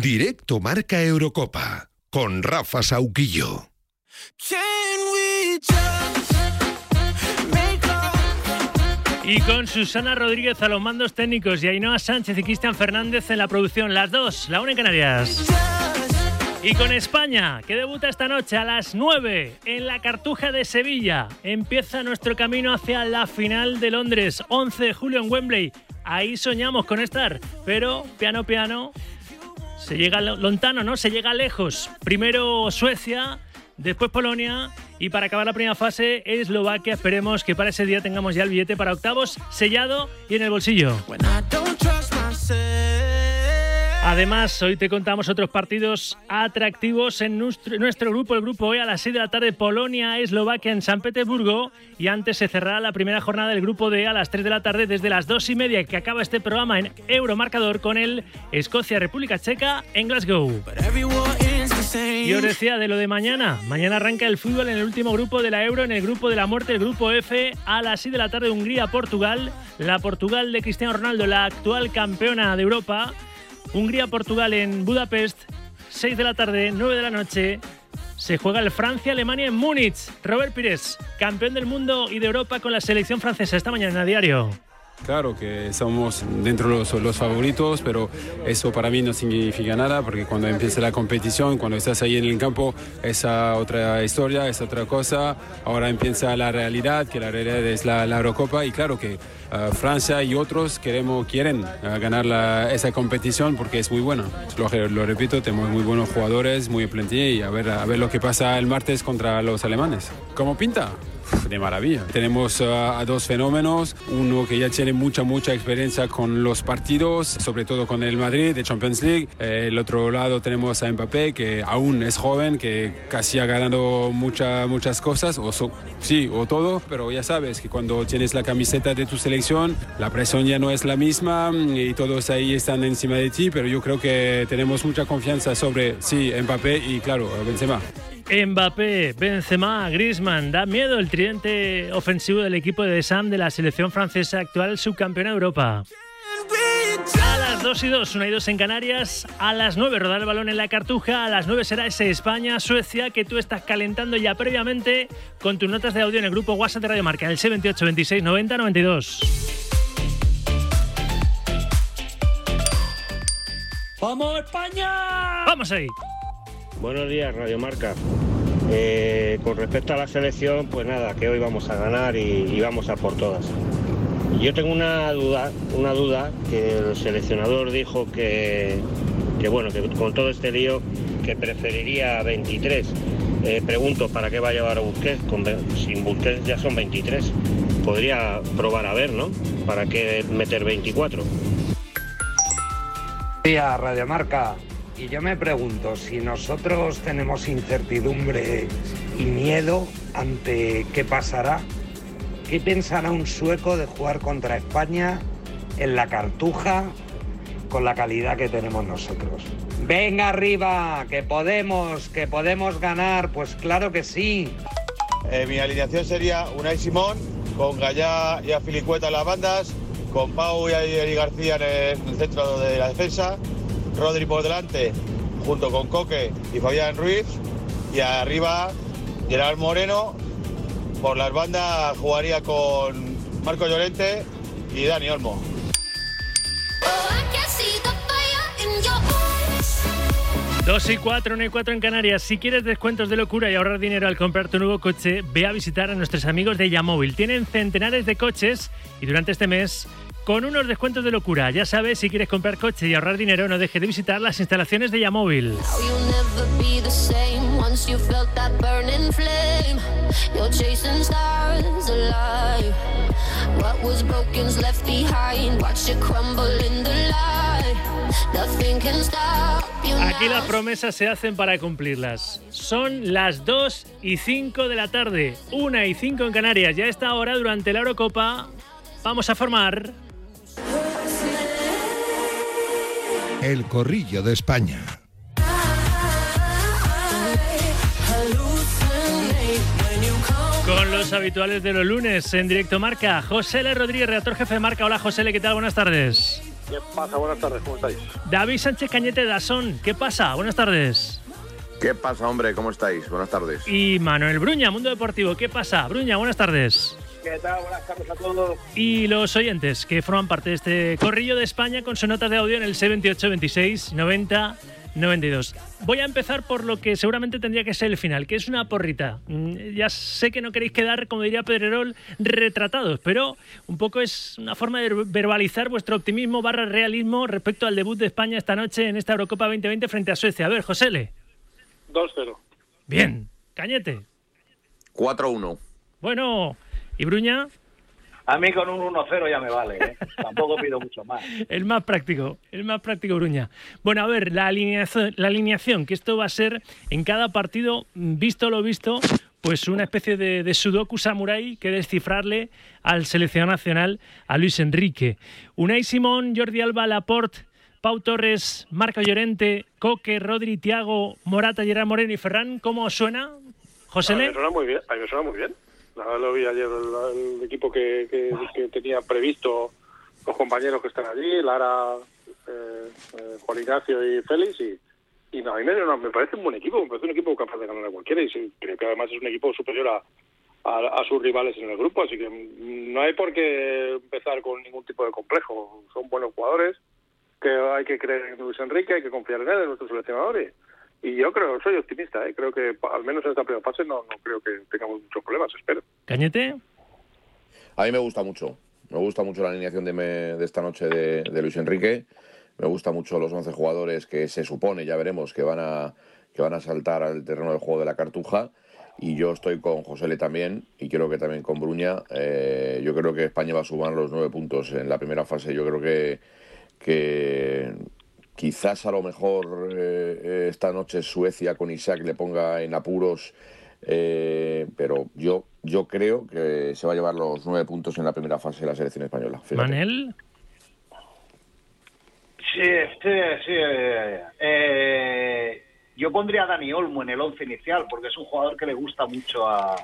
Directo Marca Eurocopa con Rafa Sauquillo. Y con Susana Rodríguez a los mandos técnicos y Ainhoa Sánchez y Cristian Fernández en la producción. Las dos, la una en Canarias. Y con España, que debuta esta noche a las 9 en la Cartuja de Sevilla. Empieza nuestro camino hacia la final de Londres, 11 de julio en Wembley. Ahí soñamos con estar, pero piano piano, se llega lontano, ¿no? Se llega lejos. Primero Suecia, después Polonia y para acabar la primera fase Eslovaquia. Esperemos que para ese día tengamos ya el billete para octavos sellado y en el bolsillo. Además, hoy te contamos otros partidos atractivos en nuestro grupo, el grupo E, a las 6 de la tarde, Polonia, Eslovaquia en San Petersburgo. Y antes se cerrará la primera jornada del grupo D a las 3 de la tarde, desde las 2:30, que acaba este programa en Euromarcador con el Escocia-República Checa en Glasgow. Y os decía de lo de mañana. Mañana arranca el fútbol en el último grupo de la Euro, en el grupo de la muerte, el grupo F, a las 6 de la tarde, Hungría-Portugal. La Portugal de Cristiano Ronaldo, la actual campeona de Europa. Hungría-Portugal en Budapest, 6 de la tarde, 9 de la noche. Se juega el Francia-Alemania en Múnich. Robert Pires, campeón del mundo y de Europa con la selección francesa, esta mañana en A Diario. Claro que somos dentro de los favoritos, pero eso para mí no significa nada, porque cuando empieza la competición, cuando estás ahí en el campo, es otra historia, es otra cosa. Ahora empieza la realidad, que la realidad es la Eurocopa, y claro que Francia y otros quieren ganar esa competición porque es muy buena. Lo repito, tenemos muy buenos jugadores, muy plantilla, y a ver lo que pasa el martes contra los alemanes. ¿Cómo pinta? De maravilla. Tenemos a dos fenómenos, uno que ya tiene mucha experiencia con los partidos, sobre todo con el Madrid de Champions League. El otro lado tenemos a Mbappé, que aún es joven, que casi ha ganado muchas cosas, o todo, pero ya sabes que cuando tienes la camiseta de tu selección, la presión ya no es la misma y todos ahí están encima de ti, pero yo creo que tenemos mucha confianza sobre, Mbappé y claro, Benzema. Mbappé, Benzema, Griezmann, da miedo el tridente ofensivo del equipo de Deschamps de la selección francesa, actual subcampeona de Europa. A las 2:02, 1:02 en Canarias, a las 9 rodar el balón en la Cartuja, a las 9 será ese España-Suecia que tú estás calentando ya previamente con tus notas de audio en el grupo WhatsApp de Radio Marca, el 628 26 90 92. ¡Vamos España! ¡Vamos ahí! Buenos días, Radio Marca. Con respecto a la selección, pues nada, que hoy vamos a ganar y vamos a por todas. Yo tengo una duda, que el seleccionador dijo que con todo este lío, que preferiría 23. Pregunto, ¿para qué va a llevar a Busquets? Sin Busquets ya son 23. Podría probar a ver, ¿no? ¿Para qué meter 24? Día, Radio Marca. Y yo me pregunto, si nosotros tenemos incertidumbre y miedo ante qué pasará, ¿qué pensará un sueco de jugar contra España en la Cartuja con la calidad que tenemos nosotros? ¡Venga arriba! ¡Que podemos ganar! Pues claro que sí. Mi alineación sería Unai Simón, con Gallá y Afilicueta en las bandas, con Pau y Eli García en el centro de la defensa, Rodri por delante, junto con Coque y Fabián Ruiz, y arriba Gerard Moreno. Por las bandas jugaría con Marco Llorente y Dani Olmo. 2:04, 1:04 en Canarias. Si quieres descuentos de locura y ahorrar dinero al comprar tu nuevo coche, ve a visitar a nuestros amigos de Yamóvil. Tienen centenares de coches y durante este mes con unos descuentos de locura. Ya sabes, si quieres comprar coche y ahorrar dinero, no dejes de visitar las instalaciones de Yamóvil. Aquí las promesas se hacen para cumplirlas. Son las 2:05 de la tarde, 1:05 en Canarias. Ya a esta hora, durante la Eurocopa, vamos a formar el Corrillo de España. Con los habituales de los lunes en Directo Marca, José L. Rodríguez, redactor jefe de Marca. Hola José L., ¿qué tal? Buenas tardes. ¿Qué pasa? Buenas tardes, ¿cómo estáis? David Sánchez Cañete de Dazón, ¿qué pasa? Buenas tardes. ¿Qué pasa, hombre? ¿Cómo estáis? Buenas tardes. Y Manuel Bruña, Mundo Deportivo, ¿qué pasa? Bruña, buenas tardes. ¿Qué tal? Buenas tardes a todos. Y los oyentes que forman parte de este corrillo de España con sus notas de audio en el 628 26 90 92. Voy a empezar por lo que seguramente tendría que ser el final, que es una porrita. Ya sé que no queréis quedar, como diría Pedrerol, retratados, pero un poco es una forma de verbalizar vuestro optimismo / realismo respecto al debut de España esta noche en esta Eurocopa 2020 frente a Suecia. A ver, Josele. 2-0. Bien. Cañete. 4-1. Bueno, ¿y Bruña? A mí con un 1-0 ya me vale, ¿eh? Tampoco pido mucho más. El más práctico, Bruña. Bueno, a ver, la alineación, que esto va a ser en cada partido, visto lo visto, pues una especie de sudoku samurái que descifrarle al seleccionado nacional, a Luis Enrique. Unai Simón, Jordi Alba, Laporte, Pau Torres, Marco Llorente, Coque, Rodri, Thiago, Morata, Gerard Moreno y Ferran. ¿Cómo os suena, José? A mí me suena muy bien. Lo vi ayer, el equipo que tenía previsto los compañeros que están allí, Lara, Juan Ignacio y Félix, y no, a mí me parece un buen equipo, me parece un equipo capaz de ganar a cualquiera, y sí, creo que además es un equipo superior a sus rivales en el grupo, así que no hay por qué empezar con ningún tipo de complejo. Son buenos jugadores, que hay que creer en Luis Enrique, hay que confiar en él, en nuestros seleccionadores. Y yo soy optimista, creo que al menos en esta primera fase no creo que tengamos muchos problemas, espero. ¿Cañete? A mí me gusta mucho la alineación de esta noche de Luis Enrique. Me gusta mucho los 11 jugadores que se supone, ya veremos, que van a saltar al terreno del juego de la Cartuja. Y yo estoy con Josele también, y creo que también con Bruña. Yo creo que España va a sumar los 9 puntos en la primera fase. Yo creo que quizás a lo mejor esta noche Suecia con Isaac le ponga en apuros, pero yo creo que se va a llevar los 9 puntos en la primera fase de la selección española. Fíjate. ¿Manel? Sí. Yo pondría a Dani Olmo en el 11 inicial, porque es un jugador que le gusta mucho a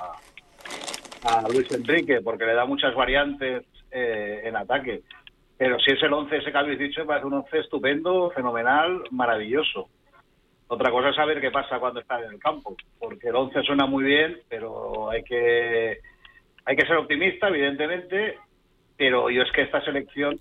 Luis Enrique, porque le da muchas variantes en ataque. Pero si es el 11 ese que habéis dicho, me parece un 11 estupendo, fenomenal, maravilloso. Otra cosa es saber qué pasa cuando está en el campo, porque el 11 suena muy bien, pero hay que ser optimista, evidentemente, pero yo es que esta selección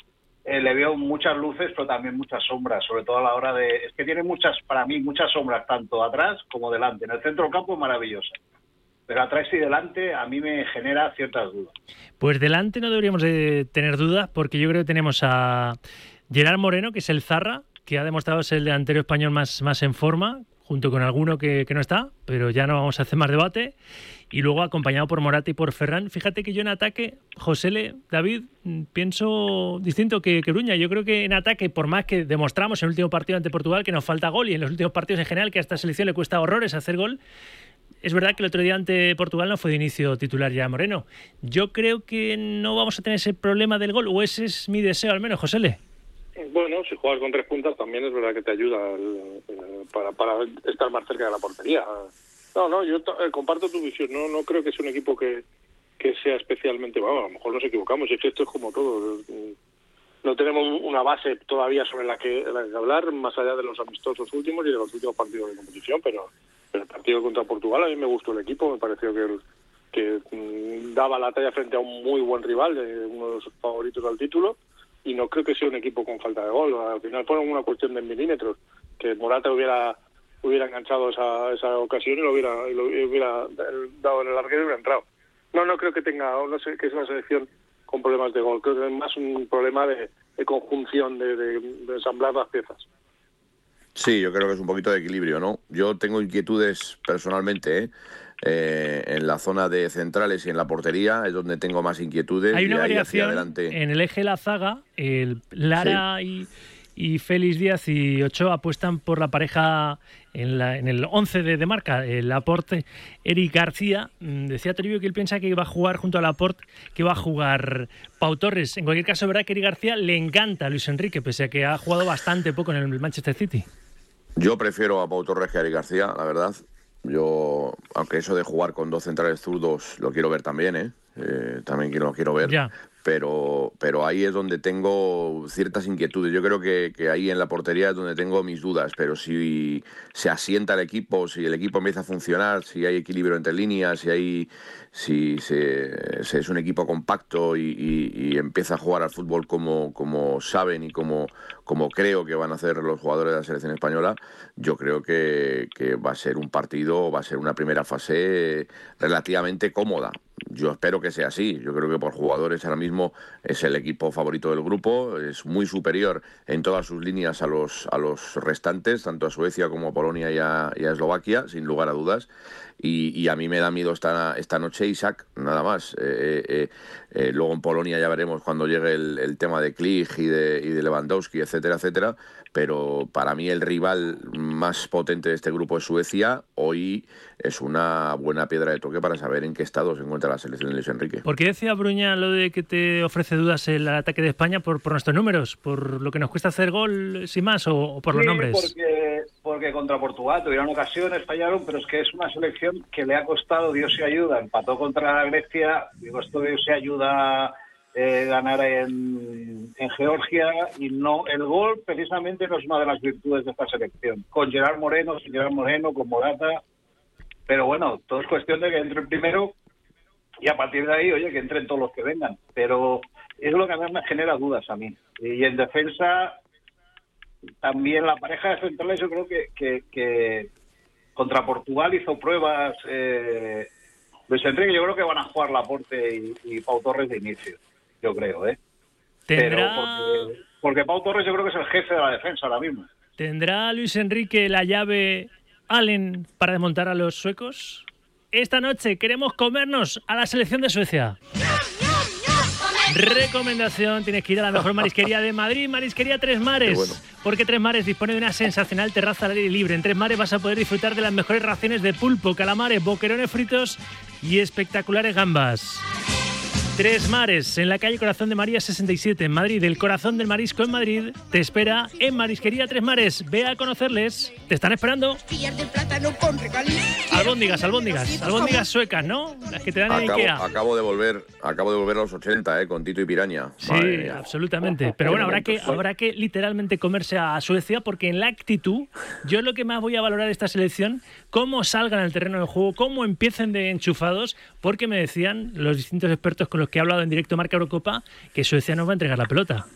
le veo muchas luces, pero también muchas sombras, sobre todo a la hora de... Es que tiene para mí, muchas sombras, tanto atrás como delante. En el centro del campo es maravillosa, pero atrás y delante a mí me genera ciertas dudas. Pues delante no deberíamos de tener dudas, porque yo creo que tenemos a Gerard Moreno, que es el Zarra, que ha demostrado ser el delantero español más en forma, junto con alguno que no está, pero ya no vamos a hacer más debate. Y luego acompañado por Morata y por Ferran. Fíjate que yo en ataque, Josele, David, pienso distinto que Bruña. Yo creo que en ataque, por más que demostramos en el último partido ante Portugal que nos falta gol, y en los últimos partidos en general que a esta selección le cuesta horrores hacer gol, es verdad que el otro día ante Portugal no fue de inicio titular ya Moreno. Yo creo que no vamos a tener ese problema del gol, o ese es mi deseo al menos, Josele. Bueno, si juegas con 3 puntas también es verdad que te ayuda para estar más cerca de la portería. No, yo comparto tu visión. No creo que sea un equipo que sea especialmente... Bueno, a lo mejor nos equivocamos, es que esto es como todo. No tenemos una base todavía sobre la que hablar, más allá de los amistosos últimos y de los últimos partidos de competición, pero el partido contra Portugal a mí me gustó el equipo, me pareció que daba la talla frente a un muy buen rival, uno de los favoritos al título, y no creo que sea un equipo con falta de gol. Al final fue una cuestión de milímetros, que Morata hubiera enganchado esa ocasión y lo hubiera dado en el larguero y hubiera entrado. No creo que que es una selección con problemas de gol, creo que es más un problema de conjunción, de ensamblar las piezas. Sí, yo creo que es un poquito de equilibrio, ¿no? Yo tengo inquietudes personalmente, en la zona de centrales y en la portería es donde tengo más inquietudes. Hay una variación en el eje de la zaga, Lara y Félix Díaz y Ochoa apuestan por la pareja en el 11 de marca, el Laporte, Eric García. Decía Toribio que él piensa que va a jugar junto a Laporte, que va a jugar Pau Torres. En cualquier caso, es verdad que Eric García le encanta a Luis Enrique, pese a que ha jugado bastante poco en el Manchester City. Yo prefiero a Pau Torres que a Eric García, la verdad. Aunque eso de jugar con 2 centrales zurdos lo quiero ver también, también lo quiero ver. Ya. Pero ahí es donde tengo ciertas inquietudes. Yo creo que ahí en la portería es donde tengo mis dudas, pero si se asienta el equipo, si el equipo empieza a funcionar, si hay equilibrio entre líneas, si es un equipo compacto y empieza a jugar al fútbol como saben y como creo que van a hacer los jugadores de la selección española, yo creo que va a ser un partido, va a ser una primera fase relativamente cómoda. Yo espero que sea así. Yo creo que por jugadores ahora mismo es el equipo favorito del grupo, es muy superior en todas sus líneas a los restantes, tanto a Suecia como a Polonia y a Eslovaquia, sin lugar a dudas. Y a mí me da miedo esta noche Isak, nada más. Luego en Polonia ya veremos cuando llegue el tema de Klich y de Lewandowski, etcétera, etcétera. Pero para mí el rival más potente de este grupo es Suecia. Hoy es una buena piedra de toque para saber en qué estado se encuentra la selección de Luis Enrique. ¿Por qué decía Bruña lo de que te ofrece dudas el ataque de España? ¿Por nuestros números? ¿Por lo que nos cuesta hacer gol, sin más, o por los nombres? Porque contra Portugal tuvieron ocasiones, fallaron, pero es que es una selección que le ha costado Dios y ayuda. Empató contra Grecia, digo, esto Dios y ayuda ganar en Georgia, y no, el gol precisamente no es una de las virtudes de esta selección. Con Gerard Moreno, sin Gerard Moreno, con Morata, pero bueno, todo es cuestión de que entren primero y a partir de ahí, oye, que entren todos los que vengan. Pero es lo que a mí me genera dudas a mí. Y en defensa también la pareja de centrales, yo creo que contra Portugal hizo pruebas Luis Enrique. Yo creo que van a jugar Laporte y Pau Torres de inicio, yo creo, ¿Tendrá... Pero porque Pau Torres yo creo que es el jefe de la defensa ahora mismo. ¿Tendrá Luis Enrique la llave Allen para desmontar a los suecos? Esta noche queremos comernos a la selección de Suecia. Recomendación, tienes que ir a la mejor marisquería de Madrid, Marisquería Tres Mares. Bueno. Porque Tres Mares dispone de una sensacional terraza al aire libre. En Tres Mares vas a poder disfrutar de las mejores raciones de pulpo, calamares, boquerones fritos y espectaculares gambas. Tres Mares, en la calle Corazón de María 67, en Madrid. El corazón del marisco en Madrid te espera en Marisquería Tres Mares. Ve a conocerles. Te están esperando. Albóndigas suecas, ¿no? Las que te dan en Ikea. Acabo de volver a los 80, con Tito y Piraña. Sí, absolutamente. Pero bueno, habrá que literalmente comerse a Suecia, porque en la actitud, yo es lo que más voy a valorar de esta selección, cómo salgan al terreno de juego, cómo empiecen de enchufados, porque me decían los distintos expertos con los que he hablado en directo Marca Eurocopa que Suecia nos va a entregar la pelota.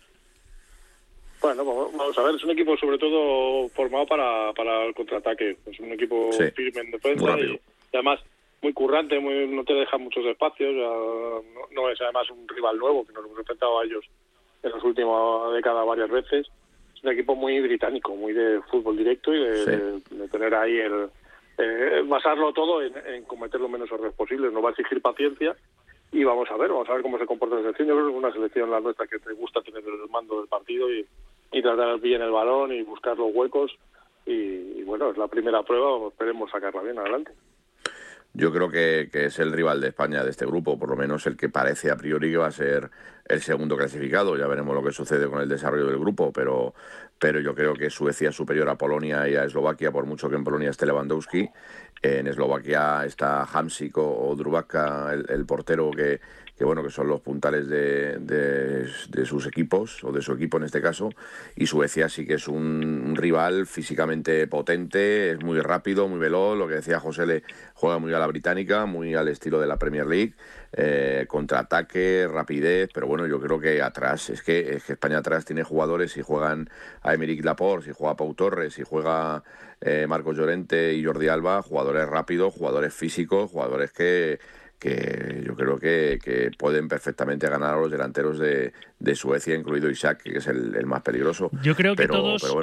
Bueno, vamos a ver, es un equipo sobre todo formado para el contraataque. Es un equipo firme en defensa y además muy currante, no te deja muchos espacios. No es además un rival nuevo, que nos hemos enfrentado a ellos en las últimas décadas varias veces. Es un equipo muy británico, muy de fútbol directo y de tener ahí basarlo todo en cometer los menos errores posibles. Nos va a exigir paciencia. Y vamos a ver cómo se comporta la selección. Yo creo que es una selección la nuestra que te gusta tener el mando del partido y tratar bien el balón y buscar los huecos. Y bueno, es la primera prueba, esperemos sacarla bien adelante. Yo creo que es el rival de España de este grupo, por lo menos el que parece a priori que va a ser el segundo clasificado. Ya veremos lo que sucede con el desarrollo del grupo, pero yo creo que Suecia es superior a Polonia y a Eslovaquia, por mucho que en Polonia esté Lewandowski. En Eslovaquia está Hamsik o Drubaka, el portero que son los puntales de sus equipos, o de su equipo en este caso, y Suecia sí que es un rival físicamente potente, es muy rápido, muy veloz, lo que decía José, le juega muy a la británica, muy al estilo de la Premier League, contraataque, rapidez, pero bueno, yo creo que atrás, es que España atrás tiene jugadores, si juegan a Aymeric Laporte, si juega Pau Torres, si juega Marcos Llorente y Jordi Alba, jugadores rápidos, jugadores físicos, jugadores que yo creo que pueden perfectamente ganar a los delanteros de Suecia, incluido Isak, que es el más peligroso. Yo creo que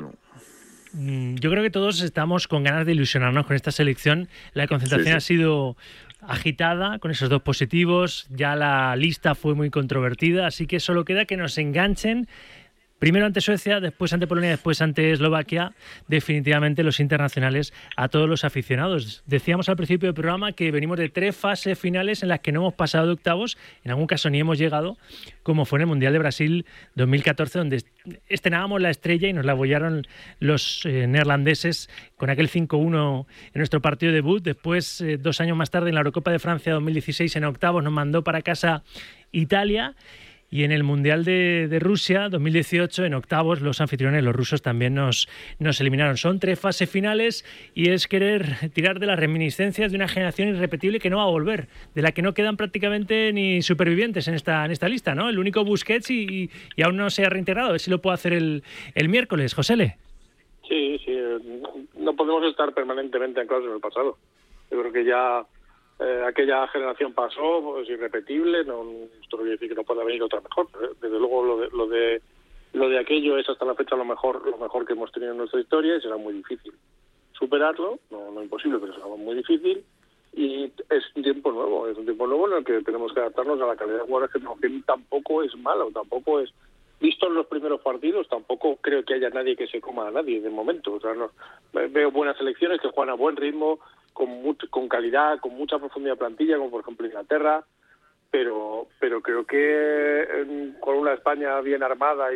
pero todos estamos con ganas de ilusionarnos con esta selección. La concentración ha sido agitada con esos 2 positivos, ya la lista fue muy controvertida, así que solo queda que nos enganchen Primero ante Suecia, después ante Polonia, después ante Eslovaquia. Definitivamente los internacionales a todos los aficionados. Decíamos al principio del programa que venimos de 3 fases finales en las que no hemos pasado de octavos, en algún caso ni hemos llegado, como fue en el Mundial de Brasil 2014, donde estrenábamos la estrella y nos la abollaron los neerlandeses con aquel 5-1 en nuestro partido de debut. Después, 2 años más tarde, en la Eurocopa de Francia 2016, en octavos nos mandó para casa Italia. Y en el Mundial de Rusia 2018, en octavos, los anfitriones, los rusos, también nos eliminaron. Son 3 fases finales y es querer tirar de las reminiscencias de una generación irrepetible que no va a volver, de la que no quedan prácticamente ni supervivientes en esta lista, ¿no? El único Busquets y aún no se ha reintegrado. A ver si lo puede hacer el miércoles. Josele. Sí, no podemos estar permanentemente anclados en el pasado. Yo creo que ya aquella generación pasó, pues irrepetible. No, esto no quiere decir que no pueda venir otra mejor, pero desde luego lo de aquello es hasta la fecha lo mejor que hemos tenido en nuestra historia, y será muy difícil superarlo, no imposible, pero será muy difícil. Y es un tiempo nuevo en el que tenemos que adaptarnos a la calidad de jugadores que tenemos, que tampoco es malo, tampoco es... Visto en los primeros partidos, tampoco creo que haya nadie que se coma a nadie de momento. O sea, veo buenas selecciones que juegan a buen ritmo, con calidad, con mucha profundidad de plantilla, como por ejemplo Inglaterra, pero creo que con una España bien armada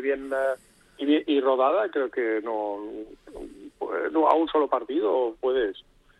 y rodada, creo que no a un solo partido puedes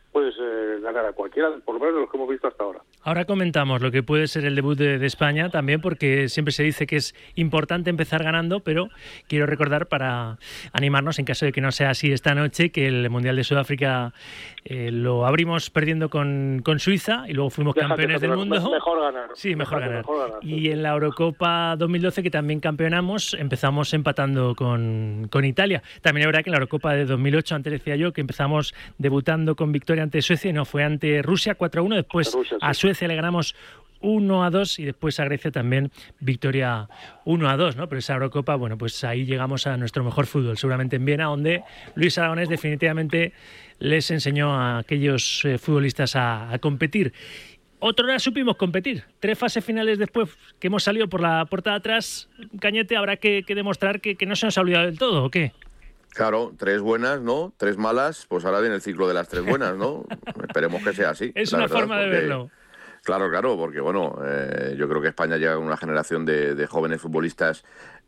ganar a cualquiera, por lo menos de los que hemos visto hasta ahora. Ahora comentamos lo que puede ser el debut de España también, porque siempre se dice que es importante empezar ganando, pero quiero recordar, para animarnos en caso de que no sea así esta noche, que el Mundial de Sudáfrica lo abrimos perdiendo con Suiza y luego fuimos campeones del mundo. Mejor ganar. Sí, mejor ganar. Y en la Eurocopa 2012, que también campeonamos, empezamos empatando con Italia. También es verdad que en la Eurocopa de 2008, antes decía yo, que empezamos debutando con victoria ante Suecia, y no, fue ante Rusia 4-1, después a Suecia le ganamos 1-2 y después a Grecia también victoria 1-2, ¿no? Pero esa Eurocopa, bueno, pues ahí llegamos a nuestro mejor fútbol, seguramente en Viena, donde Luis Aragonés definitivamente les enseñó a aquellos futbolistas a competir. Otrora supimos competir. 3 fases finales después que hemos salido por la puerta de atrás, Cañete, habrá que demostrar que no se nos ha olvidado del todo, ¿o qué? Claro, 3 buenas, ¿no? 3 malas, pues ahora viene el ciclo de las 3 buenas, ¿no? Esperemos que sea así. Es una forma de verlo. Claro, porque bueno, yo creo que España llega con una generación de jóvenes futbolistas,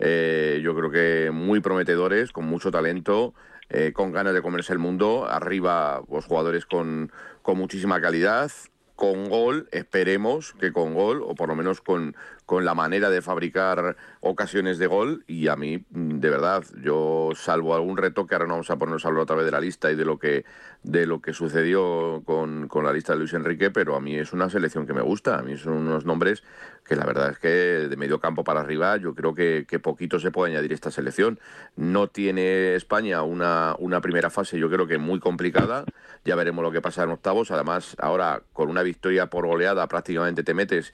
yo creo que muy prometedores, con mucho talento, con ganas de comerse el mundo. Arriba, pues jugadores con muchísima calidad, con gol, esperemos que con gol, o por lo menos con la manera de fabricar ocasiones de gol. Y a mí, de verdad, yo, salvo algún reto que ahora no vamos a ponernos a hablar otra vez de la lista y de lo que sucedió con la lista de Luis Enrique, pero a mí es una selección que me gusta. A mí son unos nombres que la verdad es que de medio campo para arriba yo creo que poquito se puede añadir esta selección. No tiene España una primera fase, yo creo que muy complicada. Ya veremos lo que pasa en octavos. Además, ahora con una victoria por goleada prácticamente te metes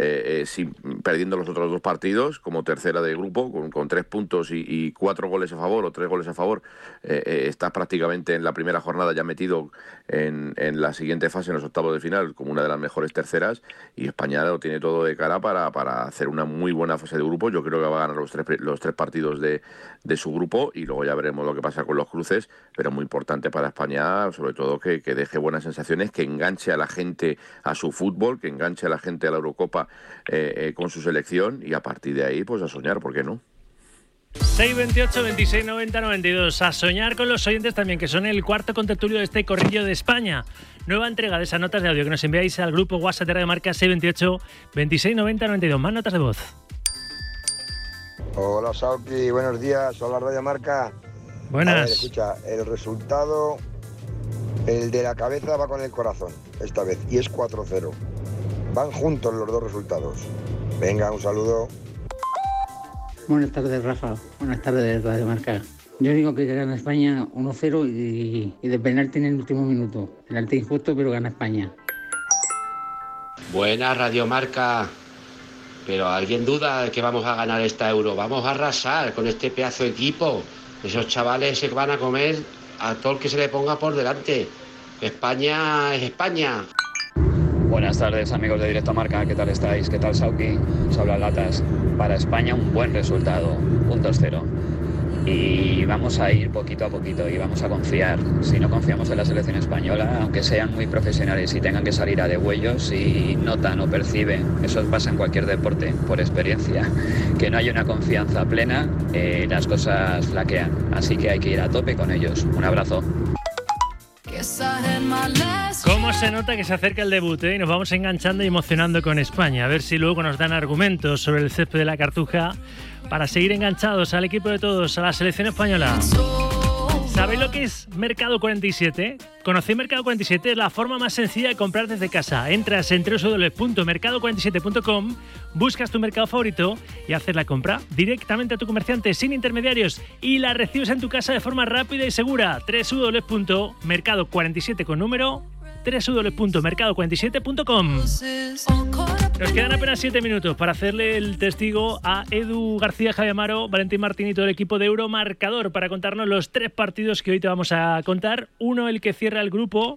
perdiendo los otros 2 partidos como tercera de grupo, con 3 puntos y 4 goles a favor o 3 goles a favor. Estás prácticamente en la primera jornada ya metido en la siguiente fase, en los octavos de final, como una de las mejores terceras, y España lo tiene todo de cara para hacer una muy buena fase de grupo. Yo creo que va a ganar los 3 partidos de su grupo, y luego ya veremos lo que pasa con los cruces, pero muy importante para España, sobre todo que deje buenas sensaciones, que enganche a la gente a su fútbol, que enganche a la gente a la Eurocopa con su selección, y a partir de ahí pues a soñar, ¿por qué no? 628 26 90 92. A soñar con los oyentes también, que son el cuarto contertulio de este corrillo de España. Nueva entrega de esas notas de audio que nos enviáis al grupo WhatsApp de Radio Marca 628 26 90 92. Más notas de voz. Hola Sauki, buenos días. Hola Radio Marca. Buenas. A ver, escucha, el resultado, el de la cabeza va con el corazón esta vez, y es 4-0. Van juntos los 2 resultados. Venga, un saludo. Buenas tardes, Rafa. Buenas tardes, Radio Marca. Yo digo que gana España 1-0 y de penalti en el último minuto. Penalti injusto, pero gana España. Buena Radio Marca. Pero ¿alguien duda de que vamos a ganar esta Euro? Vamos a arrasar con este pedazo de equipo. Esos chavales se van a comer a todo el que se le ponga por delante. España es España. Buenas tardes, amigos de Directo Marca, ¿qué tal estáis? ¿Qué tal, Sauki? Os habla Latas. Para España un buen resultado, 2-0. y vamos a ir poquito a poquito y vamos a confiar. Si no confiamos en la selección española, aunque sean muy profesionales y tengan que salir a degüellos y notan o perciben, eso pasa en cualquier deporte, por experiencia, que no hay una confianza plena, las cosas flaquean. Así que hay que ir a tope con ellos. Un abrazo. ¿Cómo se nota que se acerca el debut, y nos vamos enganchando y emocionando con España? A ver si luego nos dan argumentos sobre el césped de la Cartuja para seguir enganchados al equipo de todos, a la selección española. ¿Sabéis lo que es Mercado 47? ¿Conocéis Mercado 47? Es la forma más sencilla de comprar desde casa. Entras en www.mercado47.com, buscas tu mercado favorito y haces la compra directamente a tu comerciante sin intermediarios y la recibes en tu casa de forma rápida y segura. www.mercado47 con número www.mercado47.com. Nos quedan apenas 7 minutos para hacerle el testigo a Edu García, Javi Amaro, Valentín Martín y todo el equipo de Euromarcador para contarnos los 3 partidos que hoy te vamos a contar. Uno, el que cierra el grupo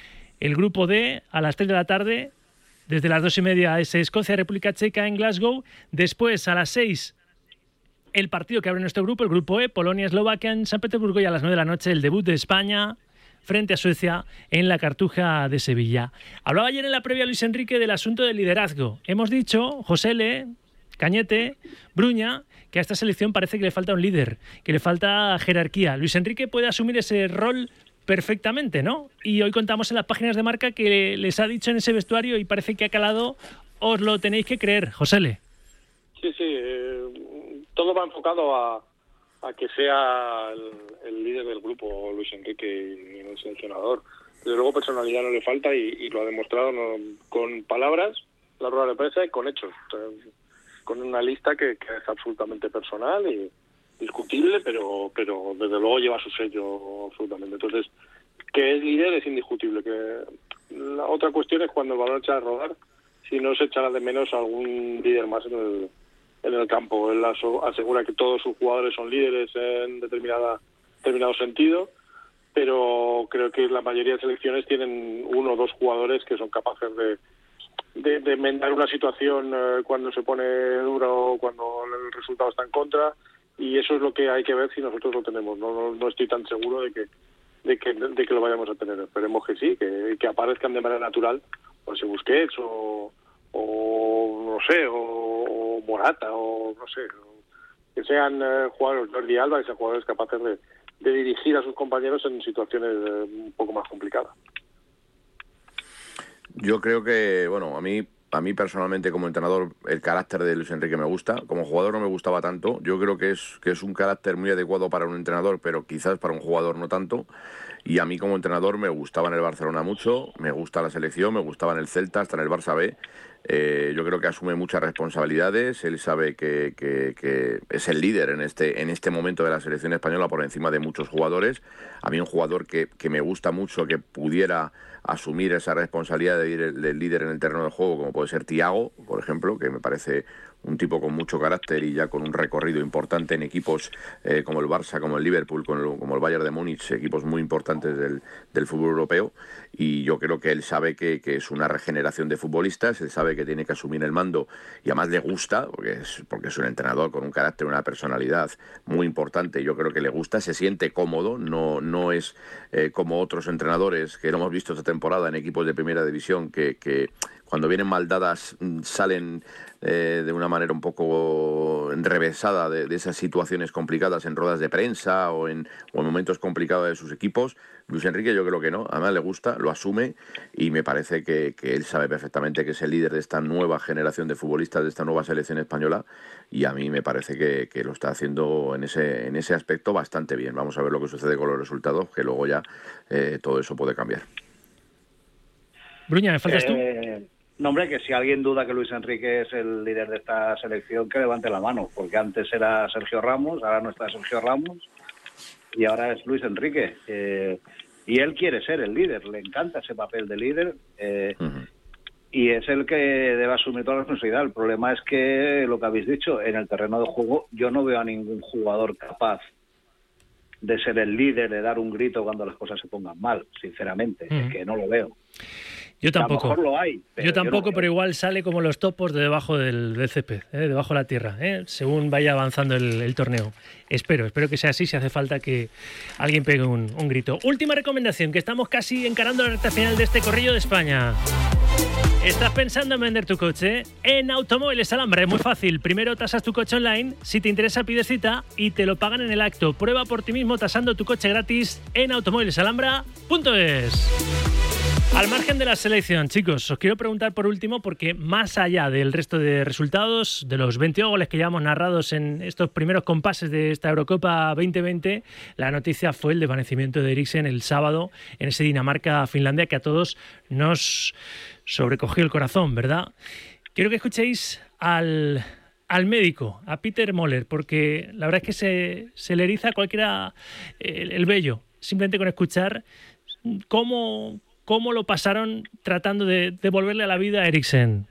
D, a las 3 de la tarde. Desde las 2:30 es Escocia-República Checa en Glasgow. Después, a las 6, el partido que abre nuestro grupo, el grupo E, Polonia-Eslovaquia en San Petersburgo. Y a las 9 de la noche, el debut de España frente a Suecia en la Cartuja de Sevilla. Hablaba ayer en la previa Luis Enrique del asunto del liderazgo. Hemos dicho, José Le, Cañete, Bruña, que a esta selección parece que le falta un líder, que le falta jerarquía. Luis Enrique puede asumir ese rol perfectamente, ¿no? Y hoy contamos en las páginas de Marca que les ha dicho en ese vestuario y parece que ha calado. Os lo tenéis que creer, José Le. Sí, todo va enfocado a que sea el líder del grupo, Luis Enrique, y el seleccionador. Desde luego personalidad no le falta y lo ha demostrado con palabras, la rueda de prensa, y con hechos. Con una lista que es absolutamente personal y discutible, pero desde luego lleva su sello absolutamente. Entonces, que es líder es indiscutible. Que la otra cuestión es cuando el balón echa a rodar, si no se echará de menos a algún líder más en el campo. Él asegura que todos sus jugadores son líderes en determinado sentido, pero creo que la mayoría de selecciones tienen 1 o 2 jugadores que son capaces de enmendar una situación cuando se pone duro o cuando el resultado está en contra, y eso es lo que hay que ver si nosotros lo tenemos. No estoy tan seguro de que lo vayamos a tener. Esperemos que sí, que aparezcan de manera natural, pues si Busquets o no sé, o Morata, o no sé, que sean jugadores, Jordi Alba, que sean jugadores capaces de dirigir a sus compañeros en situaciones un poco más complicadas. Yo creo que, bueno, a mí personalmente como entrenador el carácter de Luis Enrique me gusta. Como jugador no me gustaba tanto. Yo creo que es un carácter muy adecuado para un entrenador, pero quizás para un jugador no tanto. Y a mí como entrenador me gustaba en el Barcelona mucho, me gusta la selección, me gustaba en el Celta, hasta en el Barça B. Yo creo que asume muchas responsabilidades. Él sabe que es el líder en este momento de la selección española por encima de muchos jugadores. A mí un jugador que me gusta mucho, que pudiera asumir esa responsabilidad del líder en el terreno de juego, como puede ser Thiago, por ejemplo, que me parece un tipo con mucho carácter y ya con un recorrido importante en equipos como el Barça, como el Liverpool, como el Bayern de Múnich, equipos muy importantes del fútbol europeo. Y yo creo que él sabe que es una regeneración de futbolistas, él sabe que tiene que asumir el mando y además le gusta, porque es un entrenador con un carácter, una personalidad muy importante. Yo creo que le gusta, se siente cómodo, no es como otros entrenadores que lo hemos visto esta temporada en equipos de primera división que cuando vienen mal dadas salen de una manera un poco enrevesada de esas situaciones complicadas en ruedas de prensa o en momentos complicados de sus equipos. Luis Enrique yo creo que no, además le gusta, lo asume y me parece que él sabe perfectamente que es el líder de esta nueva generación de futbolistas, de esta nueva selección española, y a mí me parece que lo está haciendo en ese aspecto bastante bien. Vamos a ver lo que sucede con los resultados, que luego ya todo eso puede cambiar. Bruña, ¿me faltas tú? No, hombre, que si alguien duda que Luis Enrique es el líder de esta selección, que levante la mano, porque antes era Sergio Ramos, ahora no está Sergio Ramos y ahora es Luis Enrique. Y él quiere ser el líder, le encanta ese papel de líder y es el que debe asumir toda la responsabilidad. El problema es que, lo que habéis dicho, en el terreno de juego yo no veo a ningún jugador capaz de ser el líder, de dar un grito cuando las cosas se pongan mal, sinceramente, es que no lo veo. Yo tampoco. A lo mejor lo hay. Yo tampoco, pero igual sale como los topos de debajo del césped, debajo de la tierra, según vaya avanzando el torneo. Espero que sea así, si hace falta que alguien pegue un grito. Última recomendación, que estamos casi encarando la recta final de este Corrillo de España. ¿Estás pensando en vender tu coche? En Automóviles Alhambra es muy fácil. Primero tasas tu coche online, si te interesa pides cita y te lo pagan en el acto. Prueba por ti mismo tasando tu coche gratis en automovilesalhambra.es. Al margen de la selección, chicos, os quiero preguntar por último, porque más allá del resto de resultados, de los 22 goles que llevamos narrados en estos primeros compases de esta Eurocopa 2020, la noticia fue el desvanecimiento de Eriksen el sábado en ese Dinamarca-Finlandia que a todos nos sobrecogió el corazón, ¿verdad? Quiero que escuchéis al médico, a Peter Moller, porque la verdad es que se le eriza a cualquiera el vello, simplemente con escuchar cómo lo pasaron tratando de devolverle a la vida a Eriksen.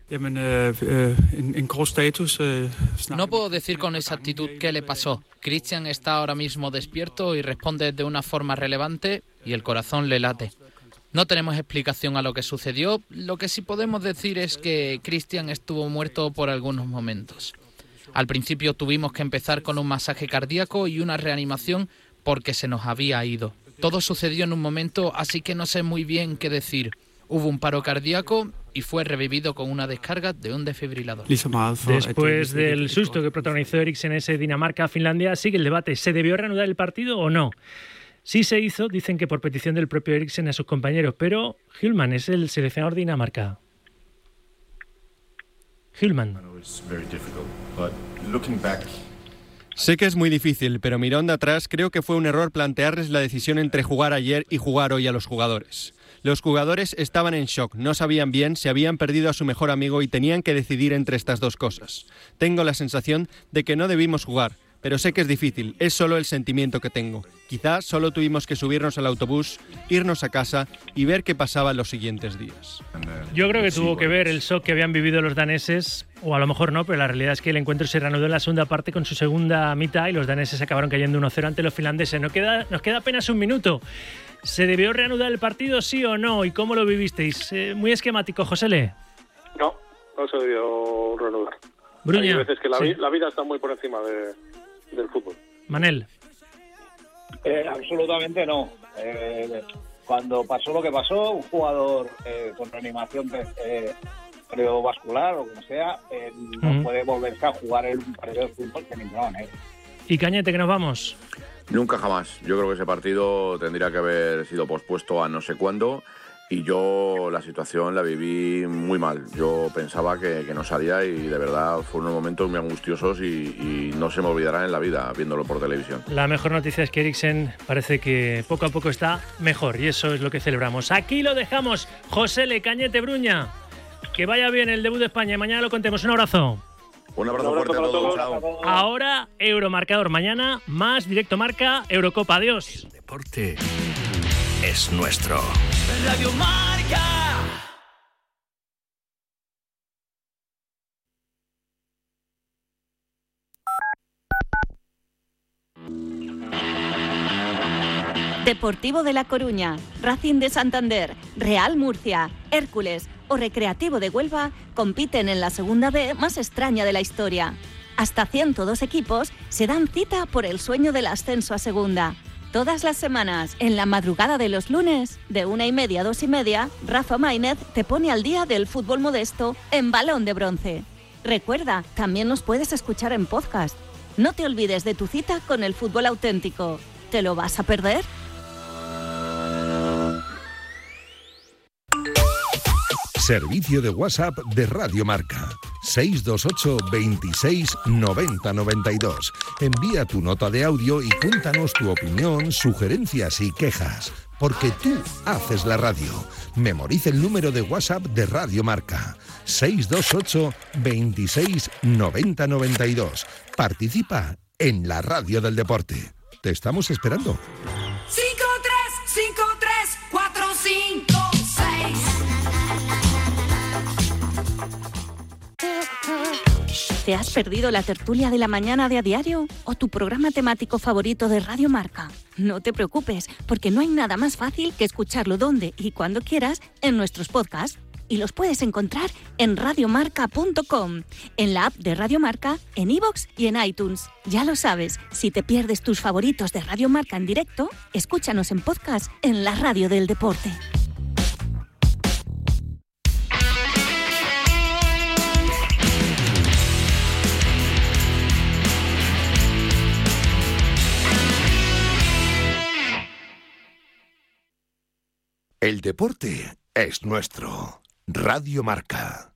No puedo decir con exactitud qué le pasó. Christian está ahora mismo despierto y responde de una forma relevante y el corazón le late. No tenemos explicación a lo que sucedió. Lo que sí podemos decir es que Christian estuvo muerto por algunos momentos. Al principio tuvimos que empezar con un masaje cardíaco y una reanimación porque se nos había ido. Todo sucedió en un momento, así que no sé muy bien qué decir. Hubo un paro cardíaco y fue revivido con una descarga de un desfibrilador. Después del susto que protagonizó Eriksen en ese Dinamarca-Finlandia, sigue el debate. ¿Se debió reanudar el partido o no? Sí se hizo, dicen que por petición del propio Eriksen a sus compañeros, pero Hjulmand es el seleccionador de Dinamarca. Hjulmand. Sé que es muy difícil, pero mirando atrás creo que fue un error plantearles la decisión entre jugar ayer y jugar hoy a los jugadores. Los jugadores estaban en shock, no sabían bien, se habían perdido a su mejor amigo y tenían que decidir entre estas dos cosas. Tengo la sensación de que no debimos jugar, pero sé que es difícil, es solo el sentimiento que tengo. Quizás solo tuvimos que subirnos al autobús, irnos a casa y ver qué pasaba en los siguientes días. Yo creo que tuvo que ver el shock que habían vivido los daneses, o a lo mejor no, pero la realidad es que el encuentro se reanudó en la segunda parte con su segunda mitad y los daneses acabaron cayendo 1-0 ante los finlandeses. Nos queda apenas un minuto. ¿Se debió reanudar el partido, sí o no? ¿Y cómo lo vivisteis? Muy esquemático, Josele. No se debió reanudar. Bruña. Hay veces que la vida está muy por encima del fútbol. Manel. Absolutamente no. Cuando pasó lo que pasó, un jugador con reanimación cardiovascular o como sea, no puede volverse a jugar en un partido de fútbol de ninguna manera. Y Cañete, que nos vamos. Nunca jamás. Yo creo que ese partido tendría que haber sido pospuesto a no sé cuándo y yo la situación la viví muy mal. Yo pensaba que no salía y de verdad fueron unos momentos muy angustiosos y no se me olvidarán en la vida viéndolo por televisión. La mejor noticia es que Eriksen parece que poco a poco está mejor y eso es lo que celebramos. Aquí lo dejamos. Josele, Cañete, Bruña. Que vaya bien el debut de España y mañana lo contemos. Un abrazo. Un abrazo fuerte a todos. Ahora, Euromarcador. Mañana, más Directo Marca, Eurocopa. Adiós. El deporte es nuestro. Radio Marca. Deportivo de La Coruña, Racing de Santander, Real Murcia, Hércules o Recreativo de Huelva compiten en la segunda B más extraña de la historia. Hasta 102 equipos se dan cita por el sueño del ascenso a segunda. Todas las semanas, en la madrugada de los lunes, de 1:30 a 2:30, Rafa Maínez te pone al día del fútbol modesto en Balón de Bronce. Recuerda, también nos puedes escuchar en podcast. No te olvides de tu cita con el fútbol auténtico. ¿Te lo vas a perder? Servicio de WhatsApp de Radio Marca. 628 26 90 92. Envía tu nota de audio y cuéntanos tu opinión, sugerencias y quejas. Porque tú haces la radio. Memoriza el número de WhatsApp de Radio Marca. 628 26 90 92. Participa en la radio del deporte. Te estamos esperando. 5-3-5-3-4-5-6 ¿Te has perdido la tertulia de la mañana de A Diario o tu programa temático favorito de Radio Marca? No te preocupes, porque no hay nada más fácil que escucharlo donde y cuando quieras en nuestros podcasts. Y los puedes encontrar en radiomarca.com, en la app de Radio Marca, en iVoox y en iTunes. Ya lo sabes, si te pierdes tus favoritos de Radio Marca en directo, escúchanos en podcast en la radio del deporte. El deporte es nuestro. Radio Marca.